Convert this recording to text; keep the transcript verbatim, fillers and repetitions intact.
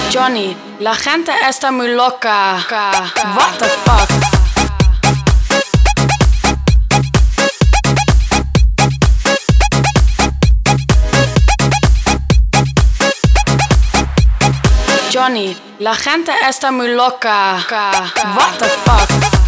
Johnny, la gente está muy loca. What the fuck? Johnny, la gente está muy loca. What the fuck?